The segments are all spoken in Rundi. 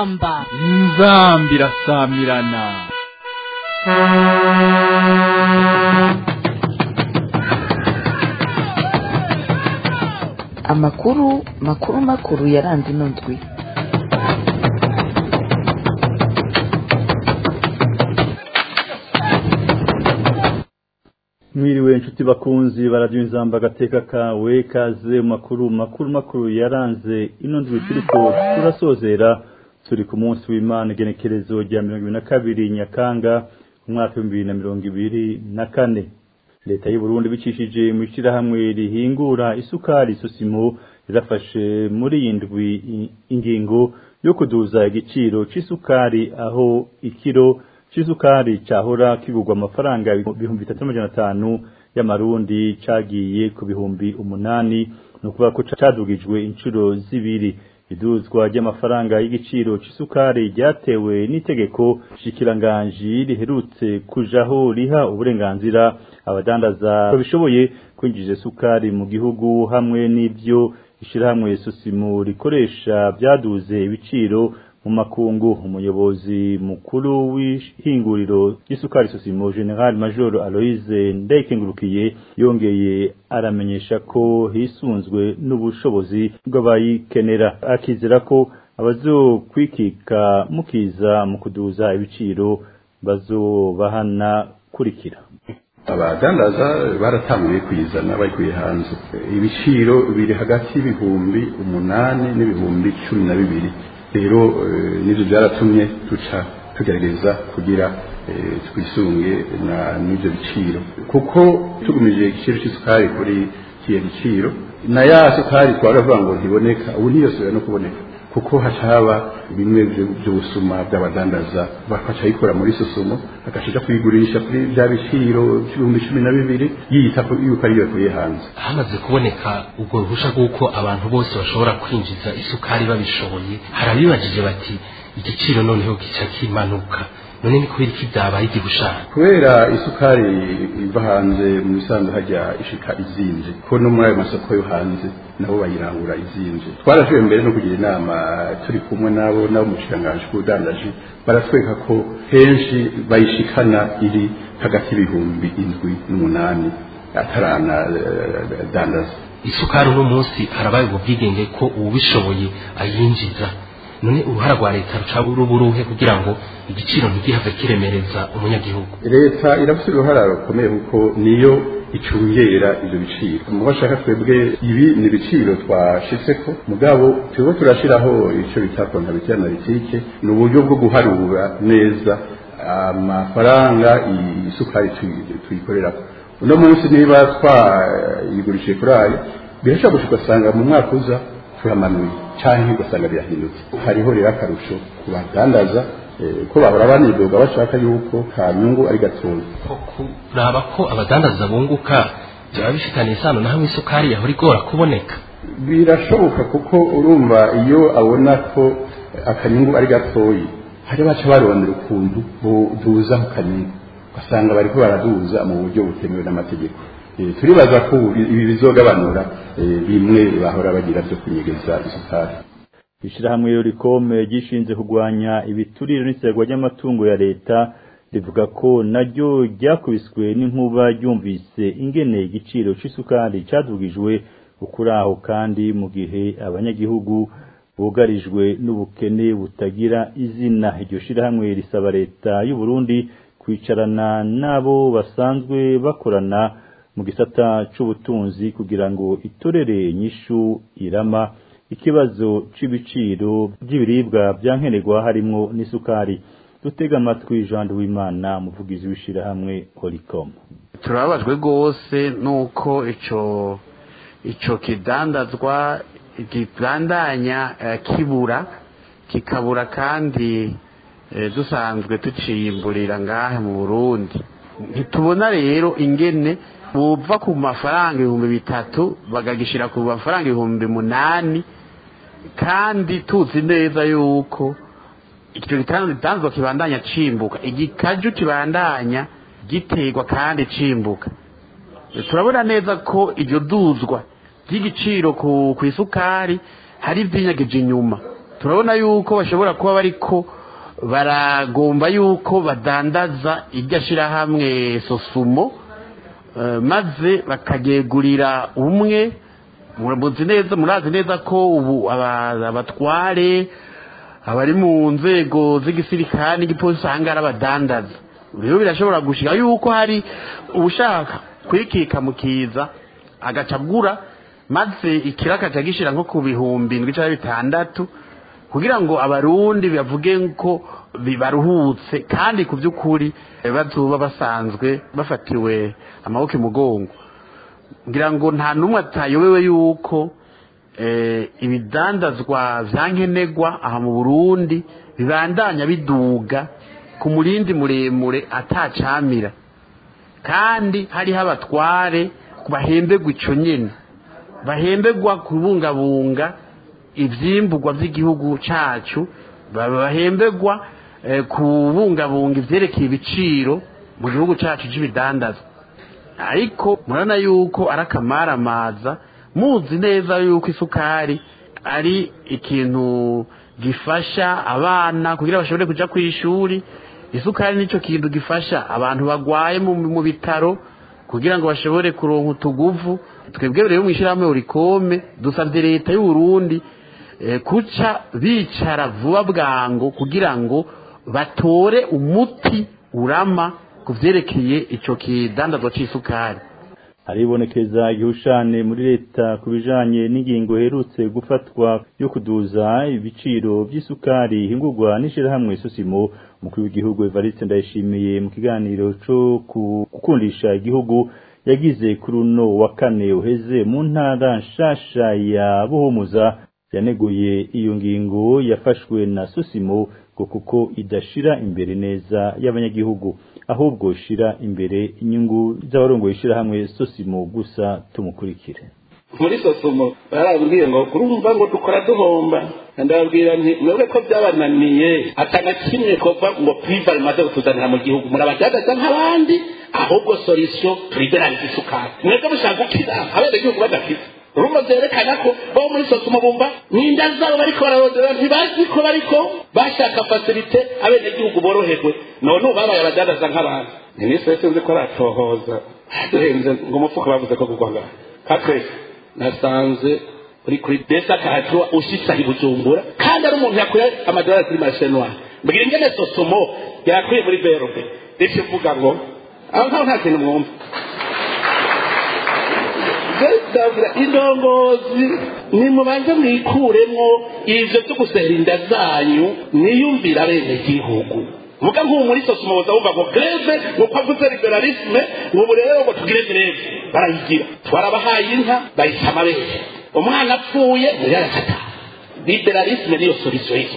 inzambi irasamirana. makuru yaranze ino ndwi. Mwiriwe inshuti bakunzi baradiyo inzamba agateka kawe kaze makuru yaranze ino ndwi turiko turasozera. Turi ku munsi w'Imana igenekerezo rya 22 Nyakanga umwaka wa 2024. Leta y'u Burundi bicishije mu ishirahamwe rihingura isukari Sosimo rirafashe muri indwi ingingo yo kuduza igiciro c'isukari, aho ikiro c'isukari cahora kigurwa amafaranga 3500 y'amarundi cagiye ku 8,000, no kuvuga ko cadugijwe incuro zibiri. Iduzwa ry'amafaranga y'igiciro c'isukari ryatewe n'itegeko shikiranganji riherutse kujaho riha uburenganzira abadandaza babishoboye kwinjiza isukari mu gihugu, hamwe n'ivyo ishirahamwe Sosimo rikoresha byaduze ibiciro mu makungu. Umuyobozi mukuru w'ihinguriro y'isukari Sosimo General Major Aloise Ndayikengurukiye yongeye aramenyesha ko hisunzwe n'ubushobozi bw'abayikenera, akizera ko abazokwikika mukiza mu kuduza ibiciro bazobahana kurikira. Abadandaza baratanguye kwizana bayikuye hanze. Ibiciro biri hagati y'ibihumbi 8 n'ibihumbi 12. Rero nivyo byaratumye tugerageza kugira twisunge n'ivyo biciro, kuko tugumije igiciro c'isukari kuri kiye giciro na ya sukari twaravuga ngo ntiboneka, ubu ntiyosubira no kuboneka, kuko hacaba bimwe by'ubusuma by'abadandaza bakaca yikora muri Sosumo agashaka kwigurisha kuri bya biciro cy'ibihumbi 12 yita ko yuko ari yakuye hanze. Hamaze kuboneka ubwo ruhusha kuko abantu bose bashobora kwinjiza isukari babishoboye, harabibajije bati igiciro noneho gica kimanuka, none ni kubera iki byabaye igigushaka? Kubera isukari iva hanze mu bisanzwe hajya ishika izinze, ko no muri ayo masoko yo hanze nabo bayirangura izinze. Twarashoye mbere no kugira inama turi kumwe nabo mu kirangaje kudandaje, baratweka ko henshi bayishikana iri hagati y'ibihumbi 7 n'8 atarana dandaza. Isukari uno munsi harabaye ubwigenge ko ubishoboye ayinjiza, none uruhara rwa leta rucaburuburuhe kugira ngo igiciro ntigihave kiremereza umunyagihugu? Leta irafite uruhara rukomeye kuko niyo icungera ivyo biciro. Mu bashaka twebwe ibi ni biciro twashitseko, mugabo twebwe turashiraho ico bita kontabilité analytique, ni uburyo bwo guharura neza amafaranga isukari tuyikorerako. Uno munsi niba twayigurishije kuri ayo, birashobora gushika usanga mu mwaka uza turamanuye canke ugasanga birahindutse. Hariho rero akarusho ku badandaza ko bahora banidoga bashaka yuko kanyungu ari gatoya. Kuraba ko abadandaza bunguka byaba bifitanye isano na hamwe isukari yahora igora kuboneka. Birashoboka kuko urumva iyo abona ko akanyungu ari gatoyi, hari baca barondera ukuntu buduza akanyungu, ugasanga bariko baraduza mu buryo butemewe n'amategeko. Turibaza ko ibi bizogabanura bimwe bahora bagira byo kunyegeza isukari. Ishirahamwe Yorikome gishinze kugwanya ibiturire n'isegwa ry'amatungo ya leta rivuga ko naryo ryakubiswe n'inkuba ryumvise ingene igiciro c'isukari cadugijwe ukuraho, kandi mu gihe abanyagihugu bugarijwe n'ubukene butagira izina. Iryo shirahamwe risaba leta y'u Burundi kwicarana nabo basanzwe bakorana mu gisata c'ubutunzi kugira ngo itorere nyishu irama ikibazo c'ibiciro by'ibiribwa byankenerwa harimwo n'isukari. Dutega amatwi Jean Duwimana, umuvugizi w'ishirahamwe Oricom. Turabajwe gose nuko ico kidandazwa giplandanya kikabura kandi dusanzwe tuciyimburira ngahe mu Burundi. Ntitubona rero ingene buva ku mafaranga 3,000 bagagishira ku mafaranga 8,000, kandi tuzi neza yuko icyo gitanzwe kibandanya cimbuka, igikaju kibandanya giterwa kandi cimbuka. Turabona neza ko iryo duzwa ry'igiciro ku isukari hari ivyinyageje inyuma. turabona yuko bashobora kuba bariko baragomba yuko badandaza iryo shirahamwe Sosumo maze bakagegurira umwe. Murazi neza ko ubu abatware abari mu nzego z'igisirikare n'igipolisi usanga ari abadandaza. Rero birashobora gushika yuko hari ubushaka kwikika mu kiza agacagura maze ikiraka cagishira nko ku 7,600 kugira ngo abarundi bavuge ko bibaruhutse, kandi ku by'ukuri bazuba basanzwe bafatiwe amaboko imugongo. Ngira ngo nta numwe atayobewe yuko ibidandazwa vyankenegwa aha mu Burundi bibandanya biduga ku murindi muremure atacamira, kandi hariho abatware bahembegwa ico nyene, bahembegwa kubungabunga ivyimburwa vy'igihugu cacu, bahembegwa kubungabunga ivyerekeye ibiciro mu gihugu cacu c'ibidandazwa. Ariko murana yuko arakamaramaza, muzi neza yuko isukari ari ikintu gifasha abana kugira bashobore kuja kw'ishuri. Isukari nico kintu gifasha abantu bagwaye mu bitaro kugira ngo bashobore kuronka utuguvu. Twebwe rero mwishirahamwe Urikome dusavye leta y'u Burundi kuca bicara vuba bwango kugira ngo batore umuti urama kuvyerekeye ico kidandazwa c'isukari. Haribonekeza igihushane muri leta kubijanye n'ingingo herutse gufatwa yo kuduza ibiciro by'isukari hingurwa n'ishirahamwe Sosimo. Umukuru w'igihugu Evariste Ndayishimiye mu kiganiro cyo gukundisha igihugu yagize kuri uno wa kane uheze mu ntara nshasha ya Buhumuza, yaneguye iyo ngingo yafashwe na Sosimo kuko idashira imbere neza y'abanyagihugu, ahubwo ishira imbere inyungu z'abarongoye ishirahamwe Sosimo gusa. Tumukurikire. Muri Sosumo barabwiye ngo kurumva ngo dukora duhomba, ndababwira nti mwebwe ko byabananiye atanga kimwe kova ngo priva rimaze kutuzanira mu gihugu murabajagaza nk'abandi, ahubwo solution liberalize isukari. Mwebwe mushaka gukira abene gihugu badafite, urumva byerekana ko bo muri Sosumo bumva ninda zabo bariko bararondera, ntibazi ko bariko bashaka facilite abene gihugu boroherwe, none babaye abajagaza nk'abandi. Minisitiri sinzi ko aratohoza duhenze ngo umufuko bavuze ko kugwa ngaho katwe nasanze kuri desa kahatwa ushitsa ibujumbura, kandi ari umuntu yakuye amadolari kuri mashenwa. Mbwira ingene Sosumo yakuye muri BRB ndivuga ngo aho nta kintu mwumva. Ndabwira indongozi ni mubanze mwikuremwo ivyo byo guserinda zanyu, niyumvira bene gihugu. Muga nk'ubu muri Sosumo bazumva ngo greve ngo kwavuze liberalisme ngo rero ngo tugire greve, barayigira. Twarabahaye inka bayita amabere, umwana apfuye muyarafata. Liberalisme niyo solution y'iki.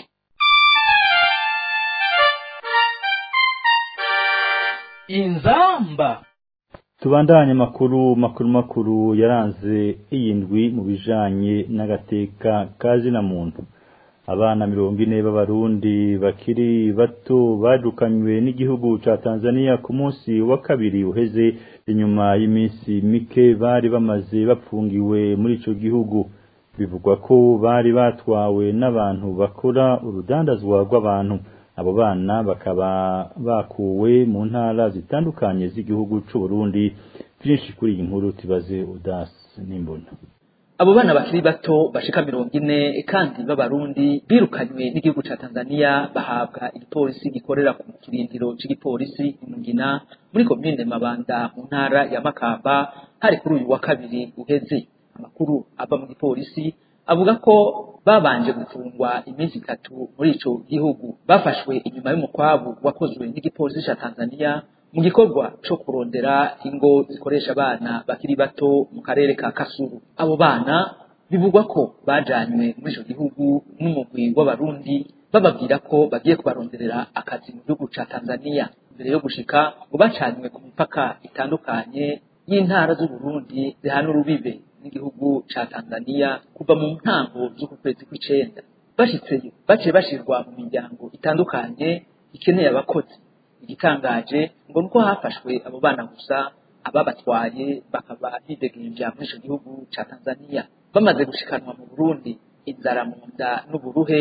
Inzamba. Tubandanye makuru yaranze iyindwi mu bijanye n'agateka kazina muntu. Abana 40 b'abarundi bakiri bato badukanywe n'igihugu ca Tanzania ku munsi wa kabiri uheze, inyuma y'iminsi mike bari bamaze bapfungiwe muri ico gihugu. Bivugwa ko bari batwawe n'abantu bakora urudandazwa rw'abantu. Abo bana bakaba bakuwe mu ntara zitandukanye z'igihugu c'u Burundi. Byinshi kuri iyi nkuru tibaze Udas Nimbona. Abo bana bakiri bato bashika 40 kandi b'abarundi birukanywe n'igihugu ca Tanzania bahabwa igipolisi gikorera ku kirindiro c'igipolisi Mugina muri komine Mabanda mu ntara ya Makamba hari kuri uyu wa kabiri uheze. Amakuru ava mu gipolisi avuga ko babanje gufungwa iminsi 3 muri ico gihugu, bafashwe inyuma y'umukwabu wakozwe n'igipolisi ca Tanzania mu gikorwa cyo kurondera ingo zikoresha abana bakiri bato mu karere ka Kasuru. Abo bana bivugwa ko bajanywe muri ico gihugu n'umugwi w'abarundi bababwira ko bagiye kubaronderera akazi mu gihugu ca Tanzania. Mbere yo gushika ngo bacanywe ku mipaka itandukanye y'intara z'u Burundi zihana urubibe n'igihugu ca Tanzania kuva mu ntango z'uku kwezi kw'icenda. Bashitseyo baciye bashirwa mu miryango itandukanye ikeneye abakozi. Igitangaje ngo nuko hafashwe abo bana gusa, ababatwaye bakaba bidegemvya muri ico gihugu ca Tanzania. Bamaze gushikanwa mu Burundi, inzara mu nda n'uburuhe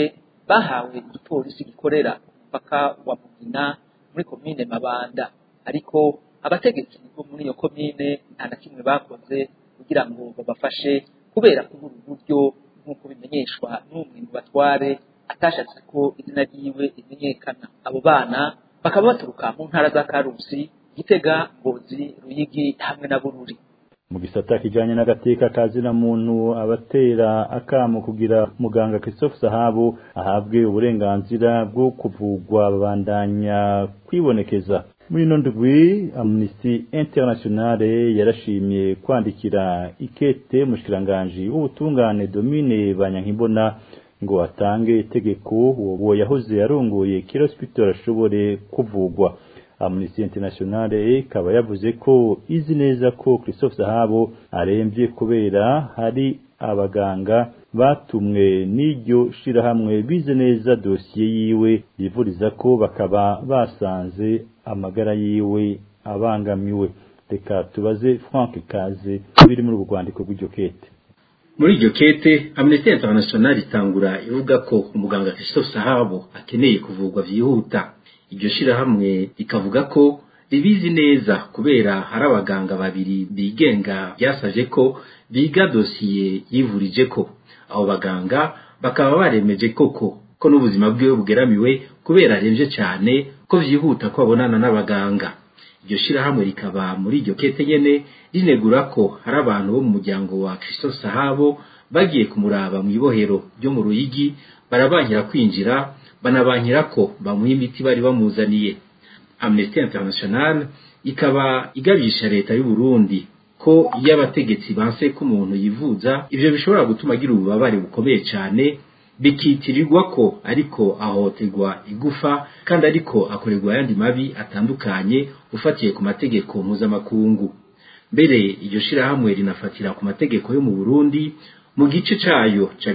bahawe igipolisi gikorera umupaka wa Mugina muri komine Mabanda, ariko abategetsi bo muri iyo komine nta na kimwe bakoze kugira ngo babafashe kubera kubura uburyo nk'uko bimenyeshwa n'umwe mu batware atashatse ko izina ryiwe rimenyekana. Abo bana bakaba baturuka mu ntara za Karusi, Gitega, Ngozi, Ruyigi hamwe na Bururi. Mu gisata kijanye n'agateka kazina muntu abatera akamo kugira muganga Christophe Sahabo ahabwe uburenganzira bwo kuvugwa babandanya kwibonekeza. Muri ndwi Amnesty International yarashimye kwandikira ikete mushikiranganje w'ubutungane Domine Banyankimbona ngo atange itegeko uwo yahoze yarongoye Kira Hospital ashobore kuvugwa. Amnesty International ikaba yavuze ko izi neza ko Christophe Sahabo aremvye kubera hari abaganga batumwe n'iryo shirahamwe bize neza dosiye yiwe yivuriza ko bakaba basanze amagara yiwe abangamiwe. Reka tubaze Frank Kaze biri muri urwandiko rw'iryo kete. Muri iryo kete Amnesty International itangura ivuga ko umuganga Christophe Sahabo akeneye kuvugwa vyihuta. Iryo shirahamwe rikavuga ko ribizi neza kubera hari abaganga babiri bigenga byasavye ko biga dosiye yivurije ko abo baganga bakaba baremeje koko ko n'ubuzima bwe bugeramiwe kubera aremje cyane ko vyihuta ko abonana n'abaganga. Iryo shirahamwe rikaba muri iryo kete nyene rinegura ko hari abantu bo mu muryango wa Christophe Sahabo bagiye kumuraba mu ibohero ryo mu Ruyigi barabankira kwinjira banabankira ko bamuha imiti bari bamuzaniye. Amnesty International ikaba igabisha leta y'u Burundi ko iyo abategetsi banse ko umuntu yivuza ivyo bishobora gutuma agira ububabare bukomeye cyane bikitirirwa ko ariko ahotegwa igufa kandi ariko akorerwa yandi mabi atandukanye ufatiye ku mategeko mpuzamakungu. Mbere iryo shirahamwe rinafatira ku mategeko yo mu Burundi mu gice cayo ca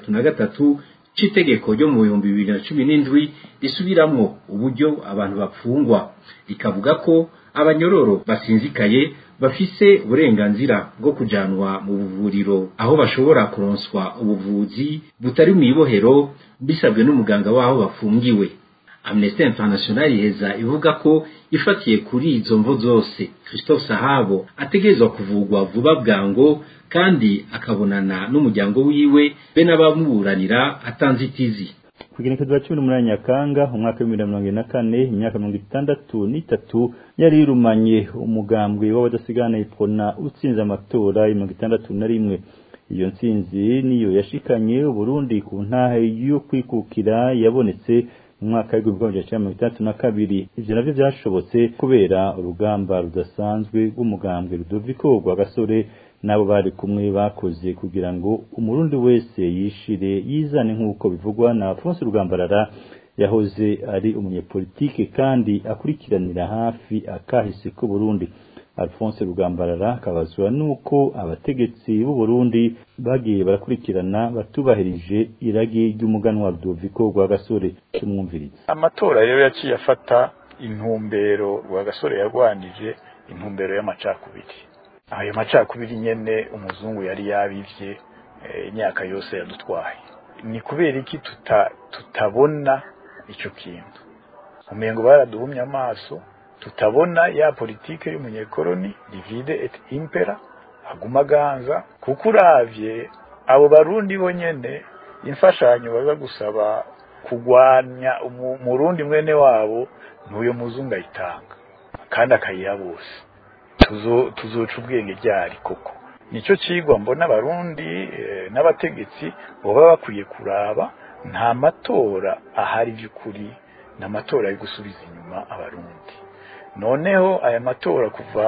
33 c'itegeko ryo mu 2017 risubiramwo uburyo abantu bapfungwa, rikavuga ko abanyororo basinzikaye bafise uburenganzira bwo kujanwa mu buvuriro aho bashobora kuronswa ubuvuzi butari mu ibohero bisabwe n'umuganga waho bafungiwe. Amnesty International iheza ivuga ko ifatiye kuri izo mvo zose Christophe Sahabo ategerezwa kuvugwa vuba bwango kandi akabonana n'umuryango wiwe be n'abamuburanira atanzitizi. Kugenekezwa 18 Nyakanga umwaka wa 2024 imyaka 63 yari irumanye umugambwe w'abadasigana ipona utsinze amatora ya 61. Iyo ntsinzi niyo yashikanye Burundi ku ntahe yo kwikukira yabonetse mu mwaka wa 2032. Ivyo navyo byashobotse kubera urugamba rudasanzwe rw'umugambwe Rudoviko Rwagasore nabo bari kumwe bakoze kugira ngo umurundi wese yishire yizane nk'uko bivugwa na Alphonse Rugambarara yahoze ari umunyepolitike kandi akurikiranira hafi akahise ku Burundi. Alphonse Rugambarara akabazwa nuko abategetsi b'u Burundi bagiye barakurikirana batubahirije iragi ry'umuganwa Rudoviko Rwagasore. Tumwumviriza. Amatora rero yaciye afata intumbero Rwagasore yarwanije intumbero y'amacakubiri. Ayo macakubiri nyene umuzungu yari yabivye imyaka yose yadutwaye. Ni kubera iki tutabona ico kintu? Umengo baraduhumya amaso, tutabona ya politike y'umunyekoloni divide et impera aguma ganza, kuko uravye abo barundi bonyene imfashanyo baza gusaba kugwanya umurundi mwene wabo n'uyo muzungu ayitanga kandi akayiha bose. Tuzoca ubwenge ryari koko? Nico cigwa mbona abarundi n'abategetsi boba bakwiye kuraba. Nta matora ahari by'ukuri, n'amatora yo gusubiza inyuma abarundi. Noneho aya matora kuva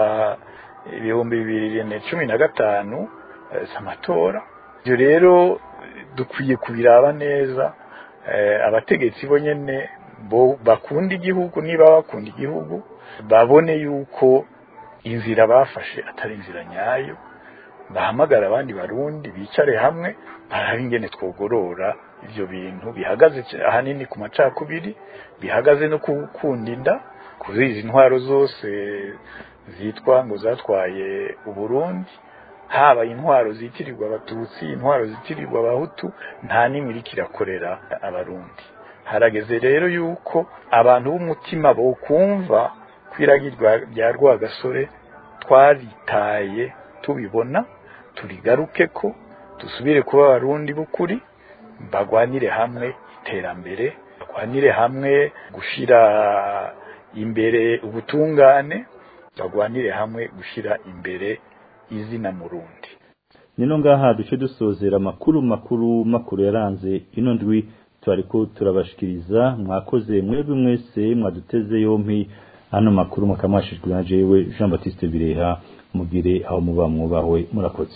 2015 amatora byo rero dukwiye kubiraba neza. Abategetsi bo nyene bo bakunda igihugu, niba bakunda igihugu babone yuko inzira bafashe atari inzira nyayo, bahamagara abandi barundi bicare hamwe barabe ingene twogorora ivyo bintu bihagaze ahanini ku macakubiri, bihagaze no gukunda inda kuzizi intwaro zose zitwa ngo zatwaye Uburundi. haba intwaro zitirirwa abatutsi intwaro zitirirwa abahutu nta nimwe iriko irakorera abarundi harageze rero yuko abantu b'umutima bokumva kwiragirwa rya Rwagasore twaritaye tubibona turigaruke ko dusubire kuba abarundi b'ukuri bagwanire hamwe iterambere bagwanire hamwe gushira imbere ubutungane bagwanire hamwe gushira imbere izina Murundi. Nino ngaha duce dusozera makuru yaranze ino ndwi twariko turabashikiriza mwakoze mwebwe mwese mwaduteze yompi hano makuru mukamashijwe na jewe Jean Baptiste Bireha mugire aho muba mwubahwe murakoze.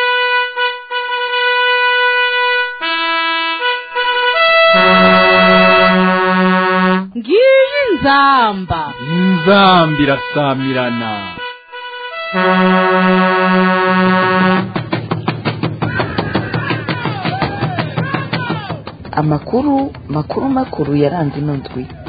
Ngiyi nzamba irasamirana makuru yaranze ino ndwi.